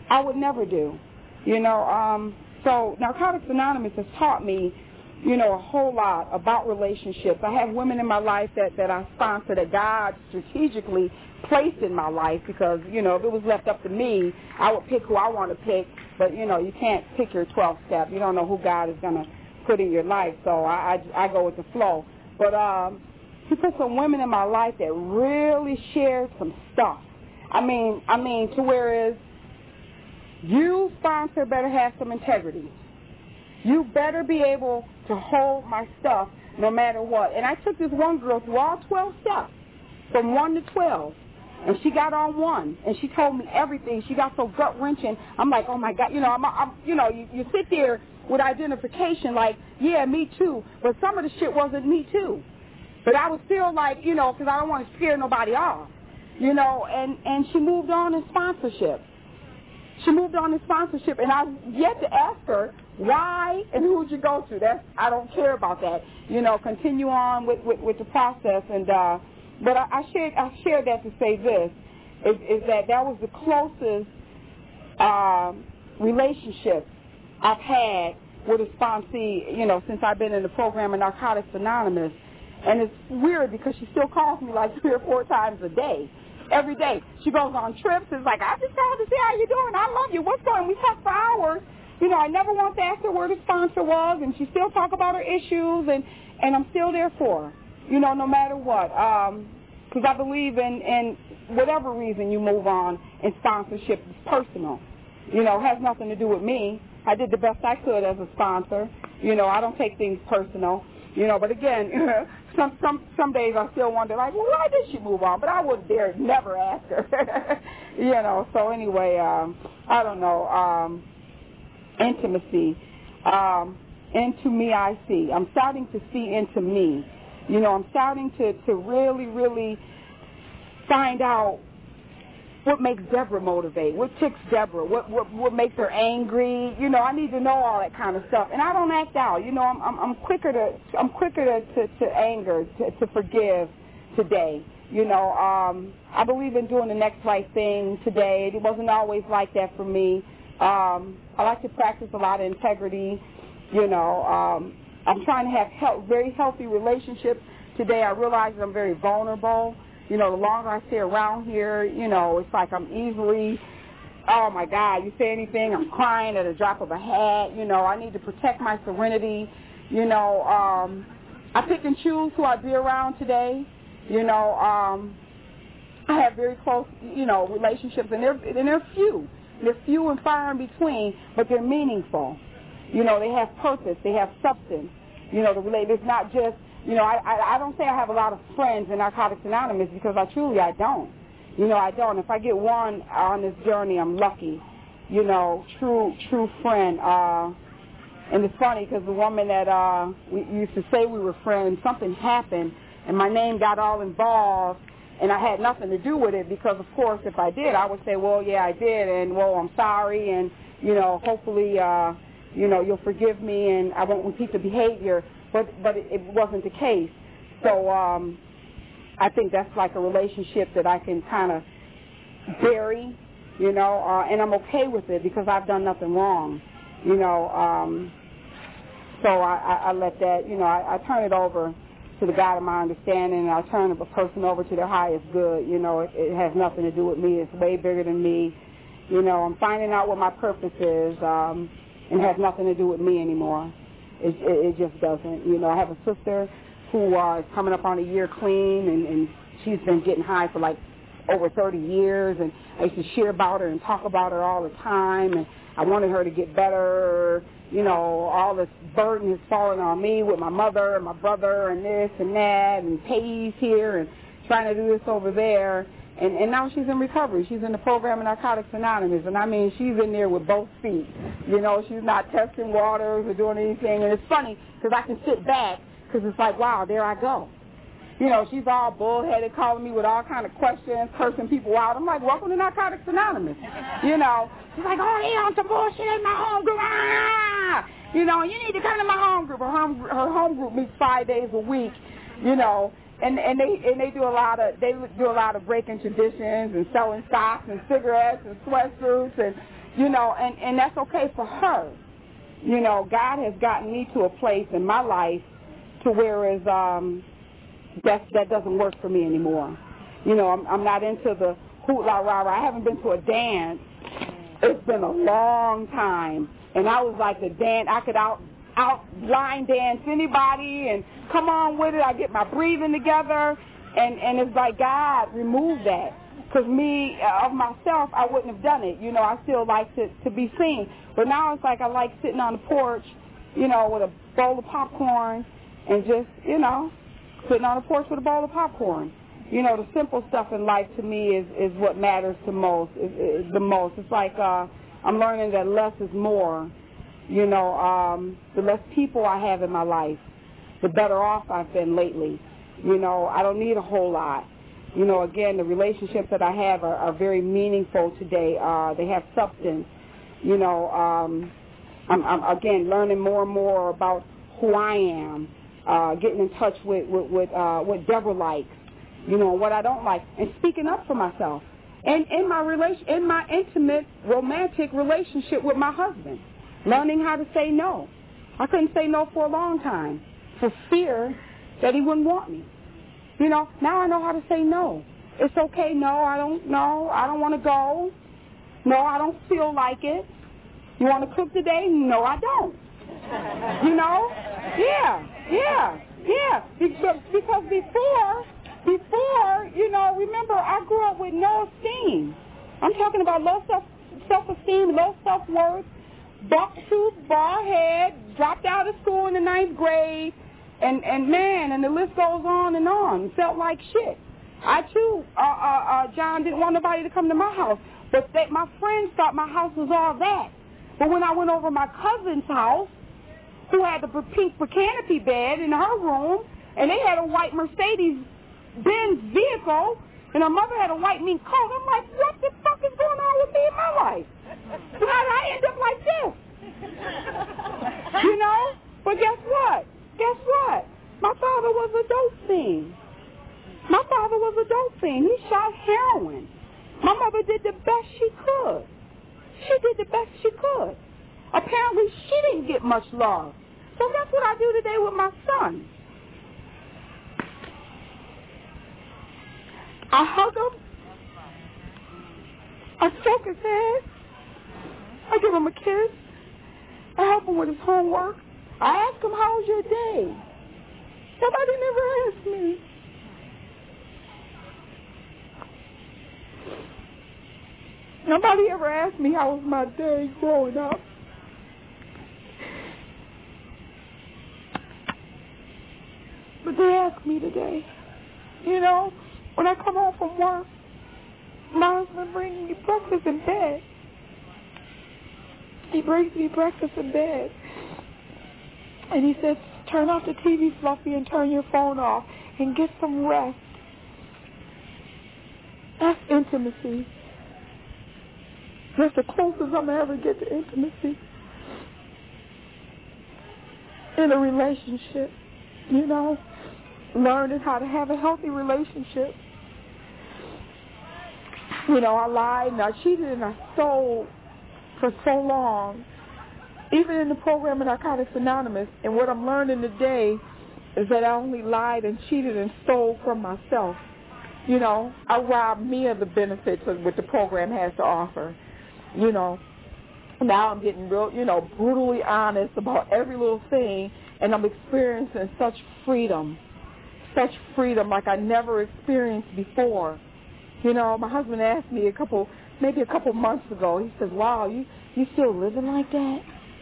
So Narcotics Anonymous has taught me, a whole lot about relationships. I have women in my life that I sponsor that God strategically placed in my life because, if it was left up to me, I would pick who I want to pick. But, you can't pick your 12th step. You don't know who God is going to put in your life. So I go with the flow. But he put some women in my life that really shared some stuff. I mean, to whereas you, sponsor, better have some integrity. You better be able to hold my stuff no matter what. And I took this one girl through all 12 steps, from 1 to 12, and she got on 1, and she told me everything. She got so gut-wrenching. I'm like, oh, my God. You sit there with identification like, yeah, me too, but some of the shit wasn't me too. But I was still like, because I don't want to scare nobody off. And she moved on in sponsorship. And I've yet to ask her why and who'd you go to. I don't care about that. Continue on with the process. And but I shared that to say this is that was the closest relationship I've had with a sponsee, since I've been in the program of Narcotics Anonymous. And it's weird because she still calls me like 3 or 4 times a day. Every day. She goes on trips. It's like, I just called to see how you doing. I love you. What's going on? We talk for hours. I never want to ask her where the sponsor was, and she still talk about her issues, and I'm still there for her, no matter what. Because I believe in whatever reason you move on in sponsorship is personal. It has nothing to do with me. I did the best I could as a sponsor. I don't take things personal. But again, some days I still wonder, like, well, why did she move on? But I would dare never ask her, So anyway, I don't know. Intimacy. Into me I see. I'm starting to see into me. I'm starting to really, really find out what makes Deborah motivate, what ticks Deborah, what makes her angry. I need to know all that kind of stuff. And I don't act out. I'm quicker to anger, to forgive today. I believe in doing the next right thing today. It wasn't always like that for me. I like to practice a lot of integrity. I'm trying to have very healthy relationships. Today I realize that I'm very vulnerable. The longer I stay around here, it's like I'm easily, oh, my God, you say anything, I'm crying at a drop of a hat. I need to protect my serenity. I pick and choose who I be around today. I have very close, relationships, and they're few. They're few and far in between, but they're meaningful. They have purpose. They have substance. It's not just, I don't say I have a lot of friends in Narcotics Anonymous because I don't. I don't. If I get one on this journey, I'm lucky. True friend. And it's funny because the woman that we used to say we were friends, something happened, and my name got all involved, and I had nothing to do with it because, of course, if I did, I would say, well, yeah, I did, and, well, I'm sorry, and, hopefully, you'll forgive me, and I won't repeat the behavior. But it wasn't the case. So I think that's like a relationship that I can kind of bury, and I'm okay with it because I've done nothing wrong, So I let that, I turn it over to the God of my understanding, and I turn a person over to their highest good. It has nothing to do with me. It's way bigger than me. You know, I'm finding out what my purpose is, and it has nothing to do with me anymore. It just doesn't. You know, I have a sister who is coming up on a year clean, and she's been getting high for like over 30 years, and I used to share about her and talk about her all the time, and I wanted her to get better. You know, all this burden is falling on me with my mother and my brother and this and that, and Pay's here and trying to do this over there. And now she's in recovery. She's in the program of Narcotics Anonymous. And I mean, she's in there with both feet. You know, she's not testing waters or doing anything. And it's funny because I can sit back because it's like, wow, there I go. You know, she's all bullheaded, calling me with all kind of questions, cursing people out. I'm like, welcome to Narcotics Anonymous. You know, she's like, oh, they on some bullshit in my home group. Ah! You know, you need to come to my home group. Her home group meets 5 days a week. You know. And they do a lot of breaking traditions and selling stocks and cigarettes and sweatsuits and you know and that's okay for her. You know, God has gotten me to a place in my life to where that doesn't work for me anymore. You know, I'm not into the hoot la rah rah. I haven't been to a dance. It's been a long time, and I was like the dance. I could out line dance anybody and come on with it. I get my breathing together, and it's like, God, remove that. Because me, of myself, I wouldn't have done it. You know, I still like to be seen. But now it's like I like sitting on the porch, you know, with a bowl of popcorn and just, you know, sitting on the porch with a bowl of popcorn. You know, the simple stuff in life to me is what matters the most. It's like I'm learning that less is more. You know, the less people I have in my life, the better off I've been lately. You know, I don't need a whole lot. You know, again, the relationships that I have are very meaningful today. They have substance. You know, I'm again learning more and more about who I am, getting in touch with what Deborah likes, you know, what I don't like, and speaking up for myself. And in my intimate romantic relationship with my husband. Learning how to say no. I couldn't say no for a long time for fear that he wouldn't want me. You know, now I know how to say no. It's okay, no, I don't want to go. No, I don't feel like it. You want to cook today? No, I don't. You know? Yeah. Because before, you know, remember, I grew up with no esteem. I'm talking about low self-esteem, low self-worth. Buck-tooth, bald head, dropped out of school in the 9th grade, and the list goes on and on. Felt like shit. I too, John, didn't want nobody to come to my house, but my friends thought my house was all that. But when I went over my cousin's house, who had the pink canopy bed in her room, and they had a white Mercedes-Benz vehicle, and her mother had a white mink coat, I'm like, what the fuck is going on with me in my life? How did I end up like this? You know? But guess what? My father was a dope fiend. He shot heroin. My mother did the best she could. Apparently she didn't get much love. So that's what I do today with my son. I hug him. I stroke his head. I give him a kiss. I help him with his homework. I ask him, how was your day? Nobody never asked me. Nobody ever asked me how was my day growing up. But they asked me today. You know, when I come home from work, my husband brings me breakfast in bed. He brings me breakfast in bed. And he says, turn off the TV, Fluffy, and turn your phone off and get some rest. That's intimacy. That's the closest I'm going to ever get to intimacy. In a relationship, you know, learning how to have a healthy relationship. You know, I lied and I cheated and I stole for so long, even in the program of Narcotics Anonymous. And what I'm learning today is that I only lied and cheated and stole from myself. You know, I robbed me of the benefits of what the program has to offer. Now I'm getting real, brutally honest about every little thing, and I'm experiencing such freedom like I never experienced before. My husband asked me maybe a couple months ago, he said, wow, you still living like that?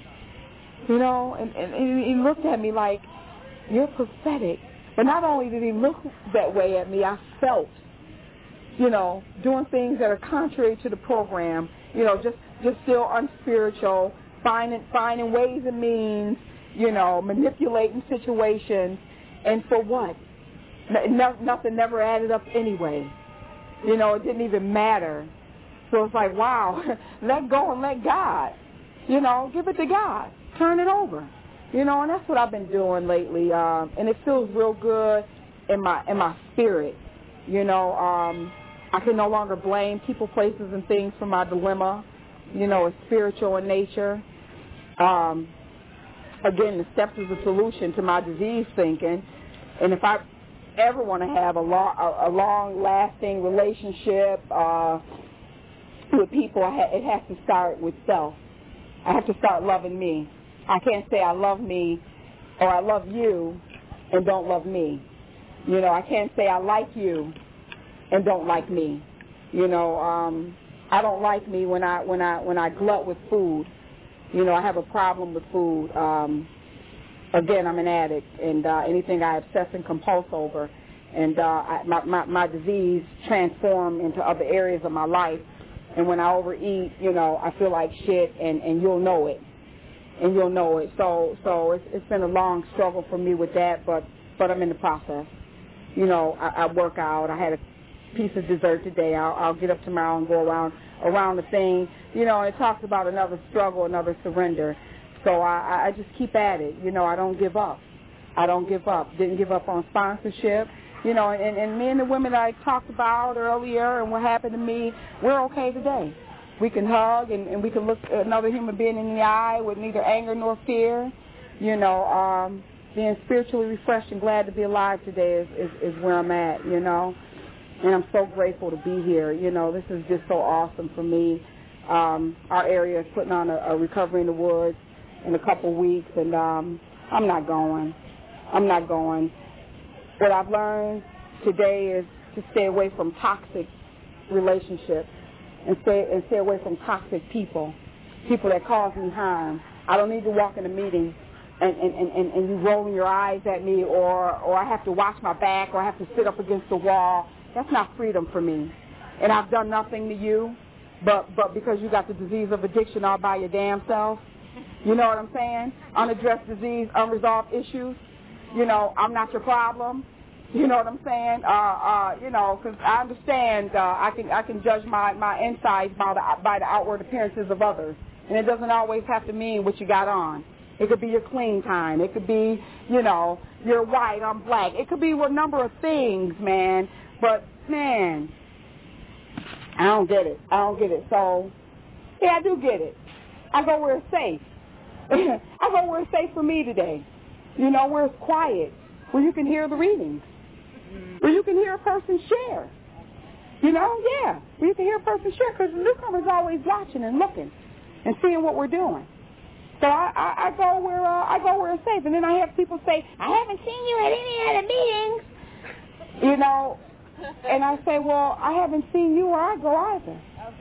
And he looked at me like, you're prophetic. But not only did he look that way at me, I felt, doing things that are contrary to the program, just still unspiritual, finding ways and means, manipulating situations, and for what? Nothing never added up anyway. It didn't even matter. So it's like, wow, let go and let God. Give it to God. Turn it over. And that's what I've been doing lately. And it feels real good in my spirit. I can no longer blame people, places, and things for my dilemma. It's spiritual in nature. Again, the steps is a solution to my disease thinking. And if I ever want to have a long-lasting relationship with people, it has to start with self. I have to start loving me. I can't say I love me or I love you and don't love me. I can't say I like you and don't like me. I don't like me when I glut with food. I have a problem with food. Again, I'm an addict, and anything I obsess and compulse over, and my disease transforms into other areas of my life. And when I overeat, I feel like shit, and you'll know it. So it's been a long struggle for me with that, but I'm in the process. I work out. I had a piece of dessert today. I'll get up tomorrow and go around the thing. And it talks about another struggle, another surrender. So I just keep at it. I don't give up. Didn't give up on sponsorship. And me and the women that I talked about earlier and what happened to me, we're okay today. We can hug and we can look another human being in the eye with neither anger nor fear. Being spiritually refreshed and glad to be alive today is where I'm at, And I'm so grateful to be here. This is just so awesome for me. Our area is putting on a Recovery in the Woods in a couple weeks, and I'm not going. What I've learned today is to stay away from toxic relationships and stay away from toxic people that cause me harm. I don't need to walk in a meeting and you rolling your eyes at me, or I have to watch my back, or I have to sit up against the wall. That's not freedom for me. And I've done nothing to you, but because you got the disease of addiction all by your damn self. You know what I'm saying? Unaddressed disease, unresolved issues. I'm not your problem. You know what I'm saying? Because I understand I can judge my insides by the outward appearances of others. And it doesn't always have to mean what you got on. It could be your clean time. It could be, you're white, I'm black. It could be a number of things, man. But, man, I don't get it. So, yeah, I do get it. I go where it's safe. I go where it's safe for me today. Where it's quiet, where you can hear the readings, where you can hear a person share. Where you can hear a person share, because the newcomer's always watching and looking and seeing what we're doing. So I go where it's safe. And then I have people say, I haven't seen you at any other meetings. And I say, well, I haven't seen you where I go either.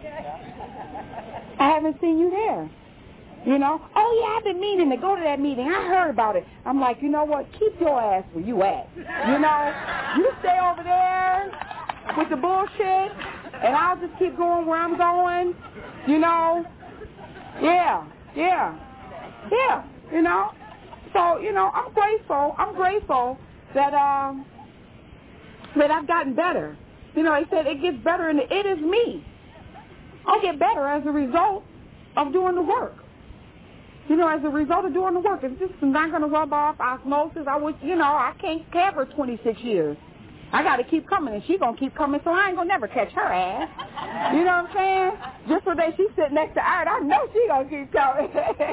I haven't seen you there. Oh, yeah, I've been meaning to go to that meeting. I heard about it. I'm like, you know what? Keep your ass where you at. You stay over there with the bullshit, and I'll just keep going where I'm going. Yeah. So, I'm grateful that I've gotten better. He said it gets better, and it is me. I'll get better as a result of doing the work. As a result of doing the work. It's just not going to rub off osmosis. I can't have her 26 years. I got to keep coming, and she's going to keep coming, so I ain't going to never catch her ass. You know what I'm saying? Just so that she's sitting next to Art, I know she's going to keep coming.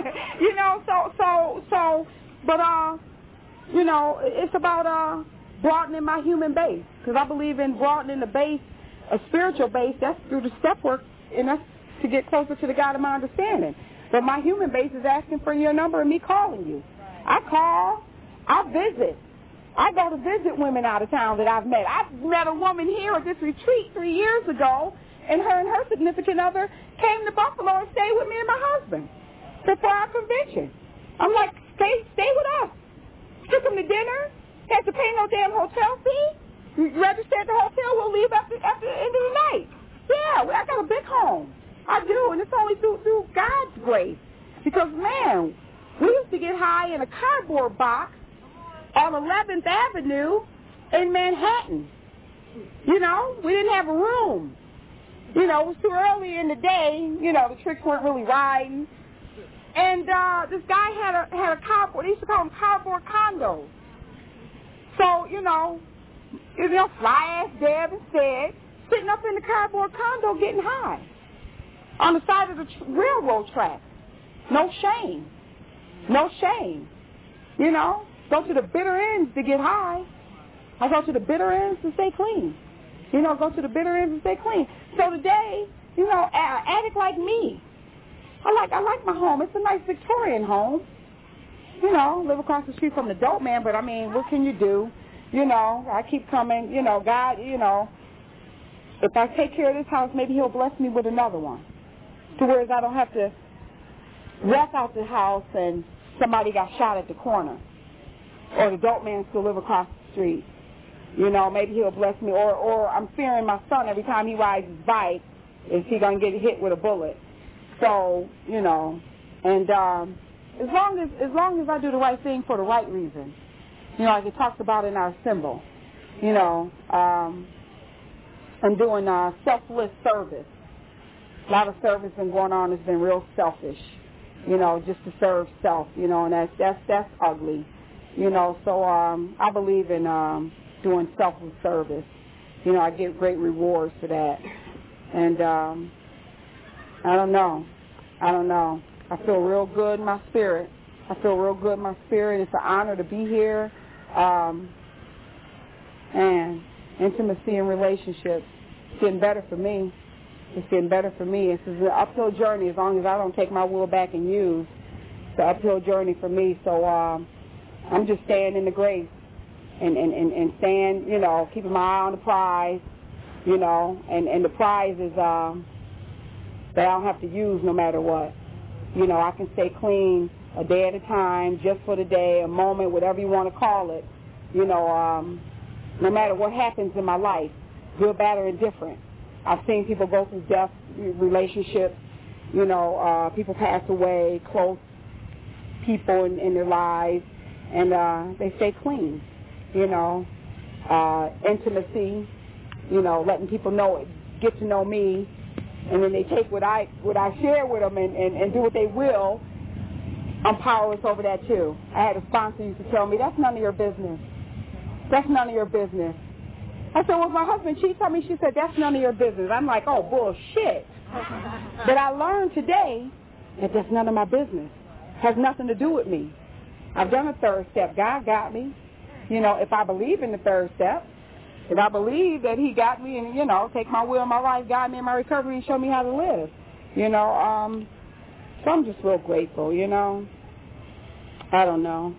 It's about broadening my human base, because I believe in broadening the base, a spiritual base. That's through the step work, and that's to get closer to the God of my understanding. But my human base is asking for your number and me calling you. I call. I visit. I go to visit women out of town that I've met. I met a woman here at this retreat 3 years ago, and her significant other came to Buffalo and stayed with me and my husband for our convention. I'm like, stay with us. Took them to dinner. Had to pay no damn hotel fee. Register at the hotel. We'll leave after the end of the night. Yeah, I got a big home. I do, and it's only through God's grace. Because, man, we used to get high in a cardboard box on 11th Avenue in Manhattan. You know, we didn't have a room. You know, it was too early in the day. You know, the tricks weren't really riding. And this guy had a cardboard. They used to call them cardboard condos. So, fly-ass Deb instead, sitting up in the cardboard condo getting high on the side of the railroad track. No shame. No shame. You know, go to the bitter ends to get high. I go to the bitter ends to stay clean. Go to the bitter ends to stay clean. So today, an addict like me, I like my home. It's a nice Victorian home. Live across the street from the dope man, but I mean, what can you do? I keep coming, God, if I take care of this house, maybe he'll bless me with another one. To whereas I don't have to walk out the house and somebody got shot at the corner. Or the dope man still live across the street. Maybe he'll bless me. Or I'm fearing my son every time he rides his bike, is he going to get hit with a bullet. So, and as long as I do the right thing for the right reason, like it talks about in our symbol, I'm doing selfless service. A lot of service been going on that's been real selfish, just to serve self, and that's ugly, So I believe in doing selfless service. I get great rewards for that, and I don't know. I feel real good in my spirit. It's an honor to be here. And intimacy and relationships, it's getting better for me. It's an uphill journey as long as I don't take my will back and use. It's an uphill journey for me. So I'm just staying in the grace and staying, keeping my eye on the prize, and the prize is that I don't have to use no matter what. I can stay clean a day at a time, just for the day, a moment, whatever you want to call it. No matter what happens in my life, good, bad, or indifferent. I've seen people go through death, relationships, people pass away, close people in their lives, and they stay clean. Intimacy, letting people get to know me, and then they take what I share with them and do what they will. I'm powerless over that too. I had a sponsor who used to tell me, that's none of your business. That's none of your business. I said, well, my husband cheats on me. She said, that's none of your business. I'm like, oh, bullshit. But I learned today that that's none of my business. Has nothing to do with me. I've done a third step. God got me. If I believe in the third step, if I believe that he got me and, take my will in my life, guide me in my recovery and show me how to live, so I'm just real grateful, I don't know.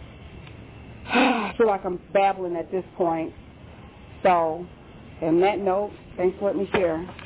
I feel like I'm babbling at this point. So, on that note, thanks for letting me share.